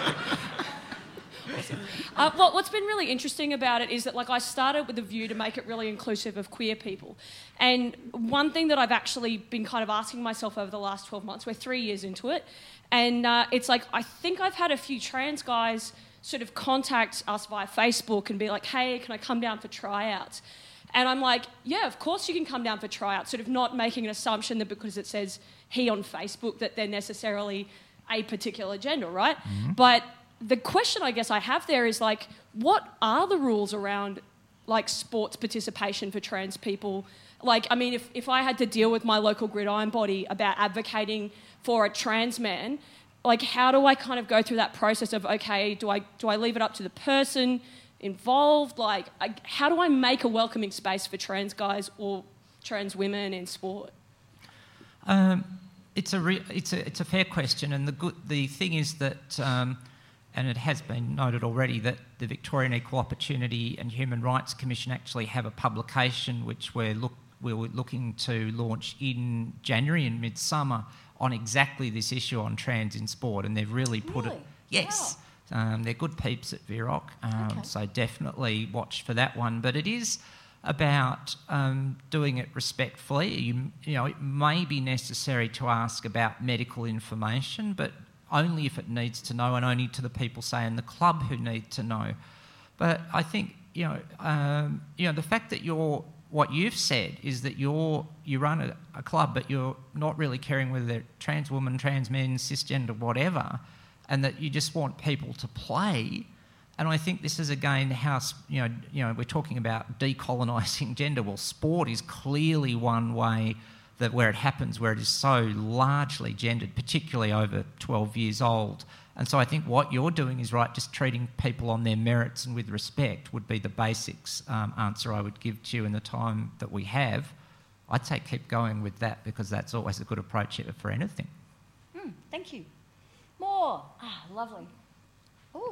what's been really interesting about it is that, like, I started with a view to make it really inclusive of queer people. And one thing that I've actually been kind of asking myself over the last 12 months, we're 3 years into it, and it's like, I think I've had a few trans guys sort of contact us via Facebook and be like, hey, can I come down for tryouts? And I'm like, yeah, of course you can come down for tryouts, sort of not making an assumption that because it says he on Facebook that they're necessarily a particular gender, right? But the question I guess I have there is like, what are the rules around like sports participation for trans people? Like, I mean, if I had to deal with my local gridiron body about advocating for a trans man, like how do I kind of go through that process of, okay, do I leave it up to the person involved? Like, how do I make a welcoming space for trans guys or trans women in sport?
It's a fair question, and the thing is that, and it has been noted already, that the Victorian Equal Opportunity and Human Rights Commission actually have a publication which we're looking to launch in January, in midsummer, on exactly this issue on trans in sport, and they've really put it. Yes. Wow. They're good peeps at VROC, so definitely watch for that one. But it is about doing it respectfully. You know, it may be necessary to ask about medical information, but only if it needs to know, and only to the people, say, in the club who need to know. But I think, the fact that what you've said is that you run a club, but you're not really caring whether they're trans women, trans men, cisgender, whatever, and that you just want people to play. And I think this is, again, how, we're talking about decolonising gender. Well, sport is clearly one way where it happens, where it is so largely gendered, particularly over 12 years old. And so I think what you're doing is right, just treating people on their merits and with respect would be the basics answer I would give to you in the time that we have. I'd say keep going with that, because that's always a good approach for anything.
Thank you. More. Lovely. Oh.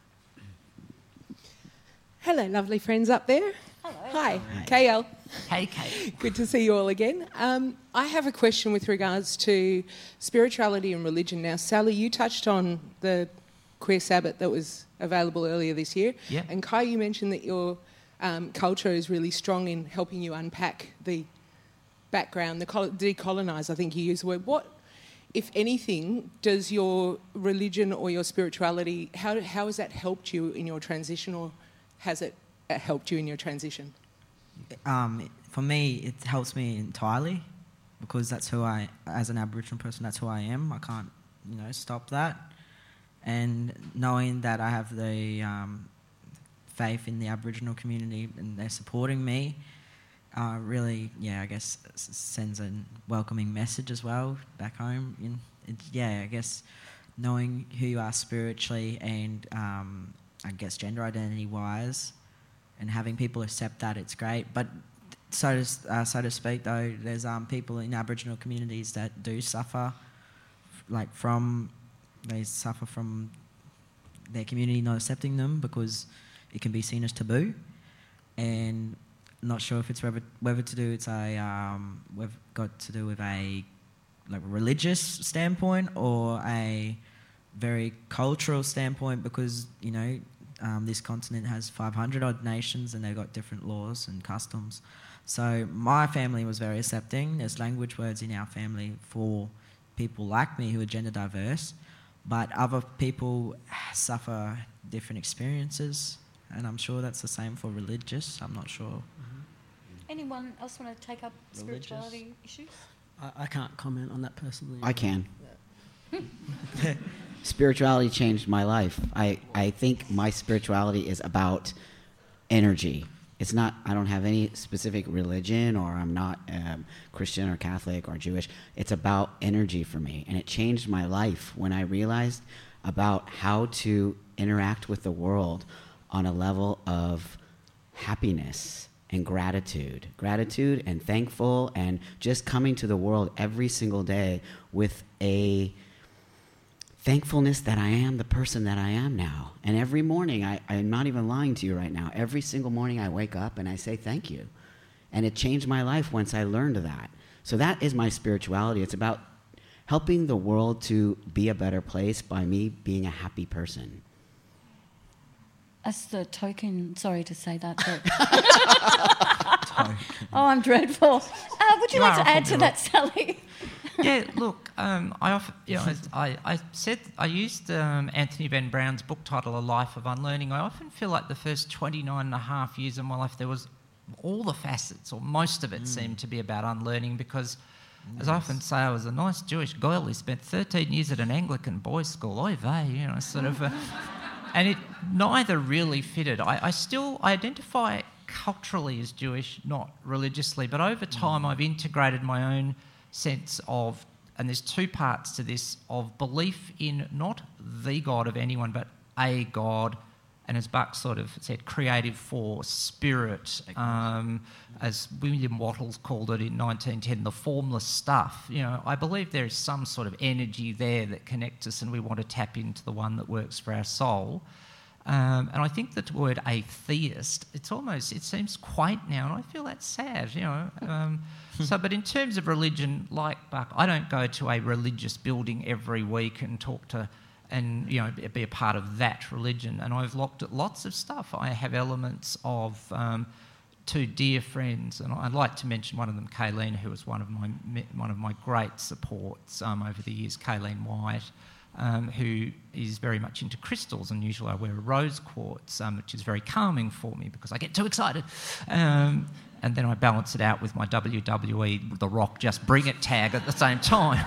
Hello, lovely friends up there.
Hello.
Hi, KL.
Hey, Kate.
Good to see you all again. I have a question with regards to spirituality and religion. Now, Sally, you touched on the Queer Sabbath that was available earlier this year.
Yeah.
And Kai, you mentioned that your culture is really strong in helping you unpack the background, decolonise, I think you used the word. What, if anything, does your religion or your spirituality, how has that helped you in your transition, or has it helped you in your transition?
For me, it helps me entirely, because that's who as an Aboriginal person, that's who I am. I can't, stop that. And knowing that I have the faith in the Aboriginal community and they're supporting me, really, I guess sends a welcoming message as well back home. I guess knowing who you are spiritually and I guess gender identity-wise, and having people accept that, it's great. But so to speak, though, there's people in Aboriginal communities that do suffer, they suffer from their community not accepting them because it can be seen as taboo. And not sure if it's whether to do we've got to do with a religious standpoint or a very cultural standpoint, because this continent has 500 odd nations and they've got different laws and customs. So my family was very accepting. There's language words in our family for people like me who are gender diverse, but other people suffer different experiences, and I'm sure that's the same for religious. I'm not sure.
Anyone else want to take up spirituality issues?
I can't comment on that personally.
I can. Spirituality changed my life. I think my spirituality is about energy. It's not, I don't have any specific religion, or I'm not Christian or Catholic or Jewish. It's about energy for me. And it changed my life when I realized about how to interact with the world on a level of happiness and gratitude and thankful, and just coming to the world every single day with a thankfulness that I am the person that I am now. And every morning, I'm not even lying to you right now, every single morning I wake up and I say thank you. And it changed my life once I learned that. So that is my spirituality. It's about helping the world to be a better place by me being a happy person.
As the token, sorry to say that, but... Oh, I'm dreadful. Would you like to add to that, Sally?
Yeah, look, I used Anthony Van Brown's book title, A Life of Unlearning. I often feel like the first 29 and a half years of my life, there was all the facets, or most of it, seemed to be about unlearning because, as I often say, I was a nice Jewish girl who spent 13 years at an Anglican boys' school. Oy vey, sort of... and it neither really fitted. I still identify culturally as Jewish, not religiously, but over time I've integrated my own sense of, and there's two parts to this, of belief in not the God of anyone, but a God, and as Buck sort of said, creative force, spirit, as William Wattles called it in 1910, the formless stuff. I believe there is some sort of energy there that connects us, and we want to tap into the one that works for our soul. And I think the word atheist, it seems quaint now, and I feel that's sad, but in terms of religion, like Buck, I don't go to a religious building every week and talk to, and be a part of that religion. And I've looked at lots of stuff. I have elements of two dear friends, and I'd like to mention one of them, Kayleen, who was one of my great supports over the years, Kayleen White. Who is very much into crystals, and usually I wear a rose quartz, which is very calming for me because I get too excited. And then I balance it out with my WWE The Rock Just Bring It tag at the same time.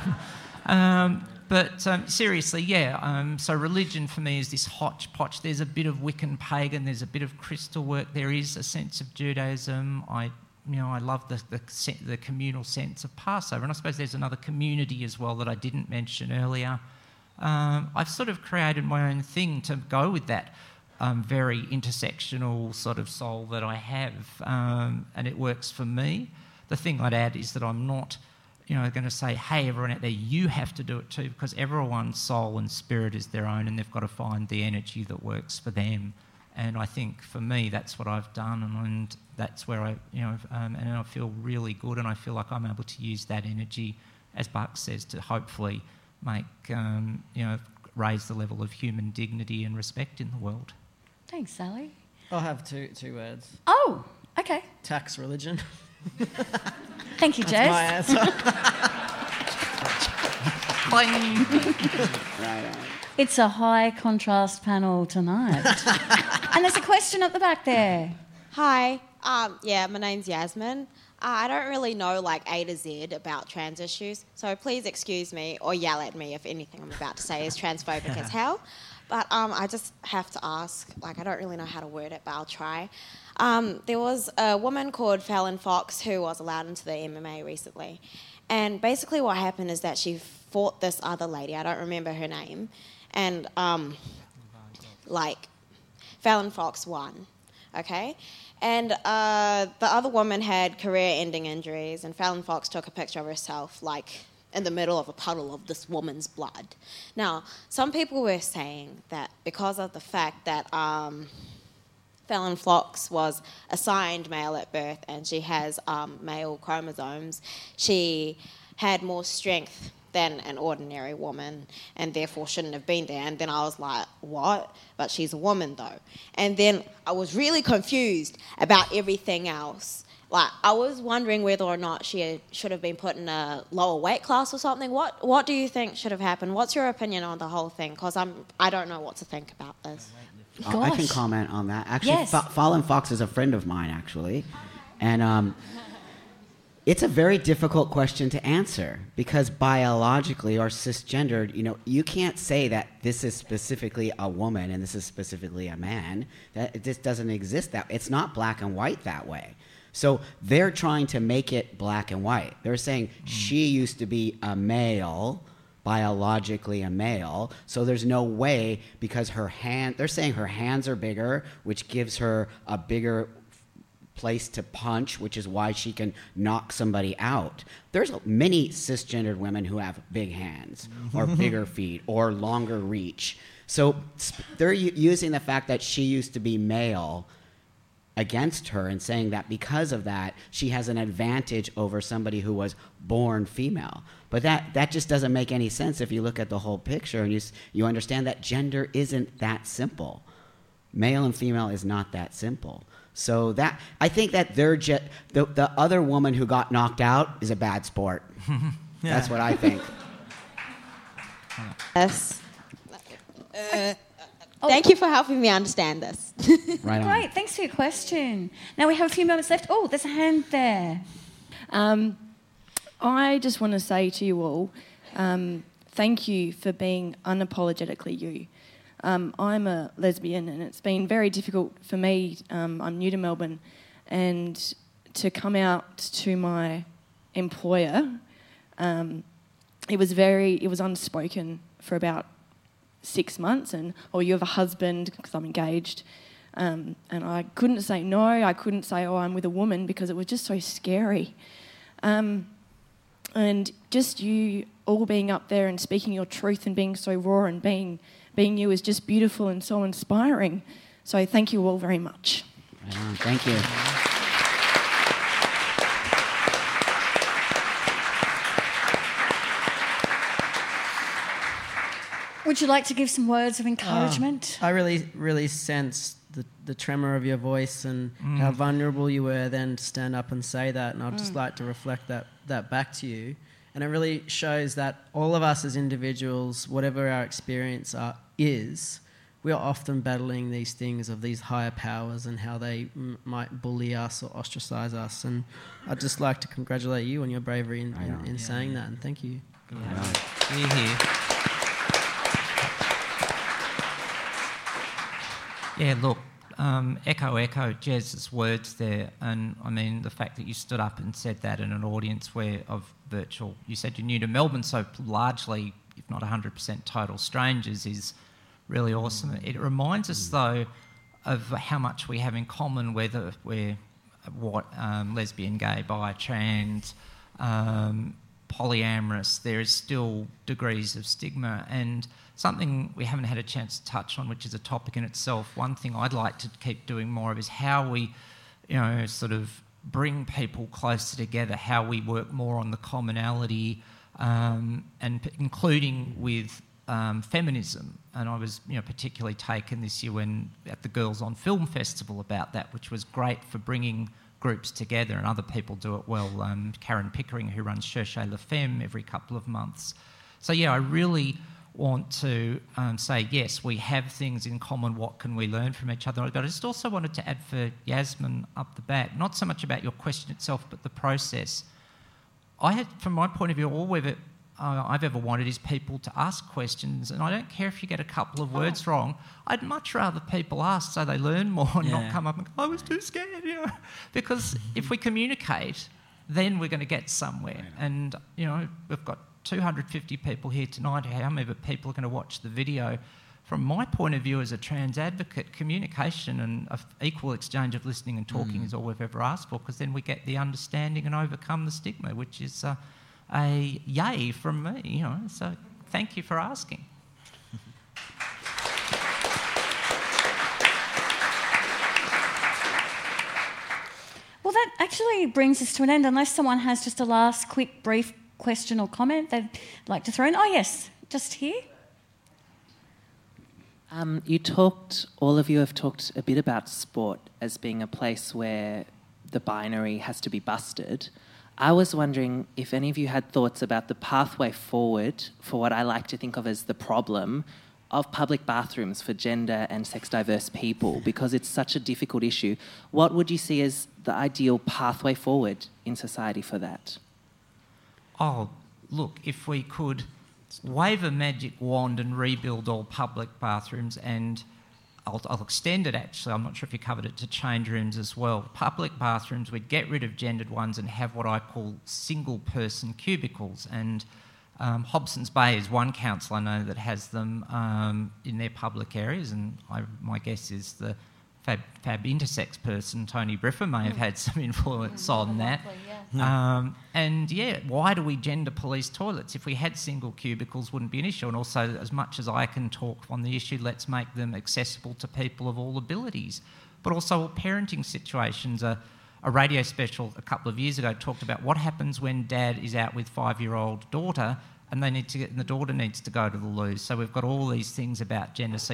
But seriously, so religion for me is this hodgepodge. There's a bit of Wiccan pagan, there's a bit of crystal work, there is a sense of Judaism. I love the communal sense of Passover, and I suppose there's another community as well that I didn't mention earlier. I've sort of created my own thing to go with that very intersectional sort of soul that I have, and it works for me. The thing I'd add is that I'm not, going to say, hey, everyone out there, you have to do it too, because everyone's soul and spirit is their own, and they've got to find the energy that works for them. And I think for me, that's what I've done, and that's where and I feel really good, and I feel like I'm able to use that energy, as Buck says, to hopefully make, raise the level of human dignity and respect in the world.
Thanks, Sally.
I'll have two words.
Oh, okay.
Tax religion.
Thank you, Jess.
That's my answer.
Right on.
It's a high contrast panel tonight. And there's a question at the back there.
Hi. My name's Yasmin. I don't really know A to Z about trans issues, so please excuse me or yell at me if anything I'm about to say is transphobic as hell. But I just have to ask, I don't really know how to word it, but I'll try. There was a woman called Fallon Fox who was allowed into the MMA recently. And basically what happened is that she fought this other lady, I don't remember her name, and Fallon Fox won, okay? And the other woman had career-ending injuries, and Fallon Fox took a picture of herself, in the middle of a puddle of this woman's blood. Now, some people were saying that because of the fact that Fallon Fox was assigned male at birth and she has male chromosomes, she had more strength than an ordinary woman and therefore shouldn't have been there. And then I was like, what? But she's a woman though. And then I was really confused about everything else. I was wondering whether or not she should have been put in a lower weight class or something. What do you think should have happened? What's your opinion on the whole thing? Because I don't know what to think about this.
I can comment on that. Actually,
Yes.
Fallon Fox is a friend of mine, actually. And it's a very difficult question to answer because biologically or cisgendered, you can't say that this is specifically a woman and this is specifically a man. That this doesn't exist that. It's not black and white that way. So they're trying to make it black and white. They're saying she used to be a male, biologically a male, so there's no way because they're saying her hands are bigger, which gives her a bigger place to punch, which is why she can knock somebody out. There's many cisgendered women who have big hands or bigger feet or longer reach. So they're using the fact that she used to be male against her and saying that because of that, she has an advantage over somebody who was born female. But that just doesn't make any sense if you look at the whole picture and you understand that gender isn't that simple. Male and female is not that simple. So I think that the other woman who got knocked out is a bad sport. That's what I think.
Yes. Thank you for helping me understand this.
Right on.
Great, thanks for your question. Now we have a few moments left. Oh, there's a hand there.
I just want to say to you all, thank you for being unapologetically you. I'm a lesbian and it's been very difficult for me. I'm new to Melbourne, and to come out to my employer, it was unspoken for about 6 months, and you have a husband, because I'm engaged, and I couldn't say no, I couldn't say, I'm with a woman, because it was just so scary. And just you all being up there and speaking your truth and being so raw and being you is just beautiful and so inspiring. So thank you all very much.
Right on. Thank you.
Would you like to give some words of encouragement?
I really sensed the tremor of your voice and how vulnerable you were then to stand up and say that, and I'd just like to reflect that back to you. And it really shows that all of us as individuals, whatever our experience is, we are often battling these things of these higher powers and how they might bully us or ostracize us. And I'd just like to congratulate you on your bravery in saying that, and thank you.
We're here. Yeah, look, echo Jez's words there, and I mean the fact that you stood up and said that in an audience of virtual, you said you're new to Melbourne, so largely, if not 100% total strangers, is really awesome. It reminds us though of how much we have in common, whether we're lesbian, gay, bi, trans, polyamorous. There is still degrees of stigma, and something we haven't had a chance to touch on, which is a topic in itself. One thing I'd like to keep doing more of is how we, sort of bring people closer together, how we work more on the commonality, and including with feminism. And I was, particularly taken this year at the Girls on Film Festival about that, which was great for bringing groups together, and other people do it well. Karen Pickering, who runs Cherchez La Femme every couple of months. So I really want to say, yes, we have things in common, what can we learn from each other? But I just also wanted to add for Yasmin up the back, not so much about your question itself, but the process. From my point of view, all I've ever wanted is people to ask questions, and I don't care if you get a couple of words wrong. I'd much rather people ask so they learn more and not come up and go, I was too scared, Because if we communicate, then we're going to get somewhere. And, we've got 250 people here tonight. How many people are going to watch the video? From my point of view as a trans advocate, communication and equal exchange of listening and talking is all we've ever asked for, because then we get the understanding and overcome the stigma, which is a yay from me, So thank you for asking.
Well, that actually brings us to an end, unless someone has just a last quick brief question or comment they'd like to throw in. Oh, yes, just here.
All of you have talked a bit about sport as being a place where the binary has to be busted. I was wondering if any of you had thoughts about the pathway forward for what I like to think of as the problem of public bathrooms for gender and sex diverse people, because it's such a difficult issue. What would you see as the ideal pathway forward in society for that?
Oh, look, if we could wave a magic wand and rebuild all public bathrooms, and I'll extend it actually, I'm not sure if you covered it, to change rooms as well. Public bathrooms, we'd get rid of gendered ones and have what I call single-person cubicles. And Hobson's Bay is one council I know that has them in their public areas, and my guess is the Fab intersex person, Tony Briffa, may have had some influence on that. Why do we gender police toilets? If we had single cubicles, wouldn't be an issue. And also, as much as I can talk on the issue, let's make them accessible to people of all abilities. But also parenting situations. A radio special a couple of years ago talked about what happens when dad is out with 5-year-old daughter and the daughter needs to go to the loo. So we've got all these things about gender. So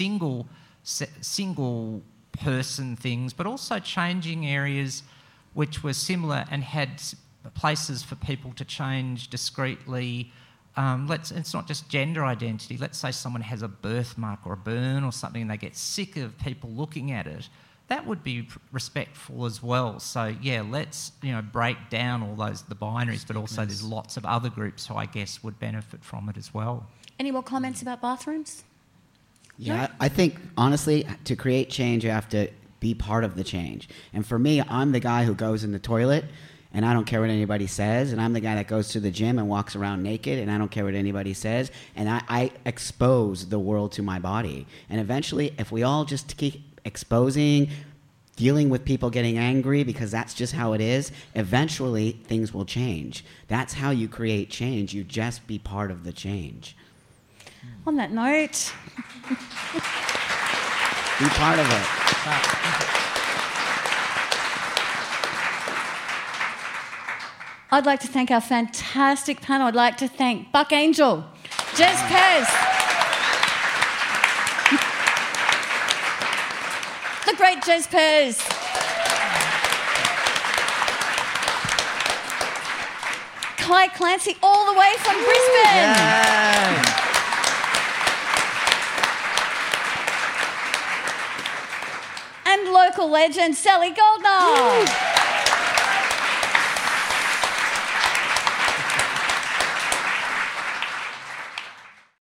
single person things, but also changing areas which were similar and had places for people to change discreetly, it's not just gender identity. Let's say someone has a birthmark or a burn or something and they get sick of people looking at it. That would be respectful as well. So, yeah, let's, break down all the binaries, but also there's lots of other groups who I guess would benefit from it as well.
Any more comments about bathrooms?
Yeah, I think, honestly, to create change, you have to be part of the change. And for me, I'm the guy who goes in the toilet, and I don't care what anybody says, and I'm the guy that goes to the gym and walks around naked, and I don't care what anybody says, and I expose the world to my body. And eventually, if we all just keep exposing, dealing with people getting angry, because that's just how it is, eventually things will change. That's how you create change. You just be part of the change.
On that note,
be part of it.
I'd like to thank our fantastic panel. I'd like to thank Buck Angel, Jez Pez, the great Jez Pez, Kai Clancy, all the way from Brisbane.
Yay.
And local legend Sally Goldner.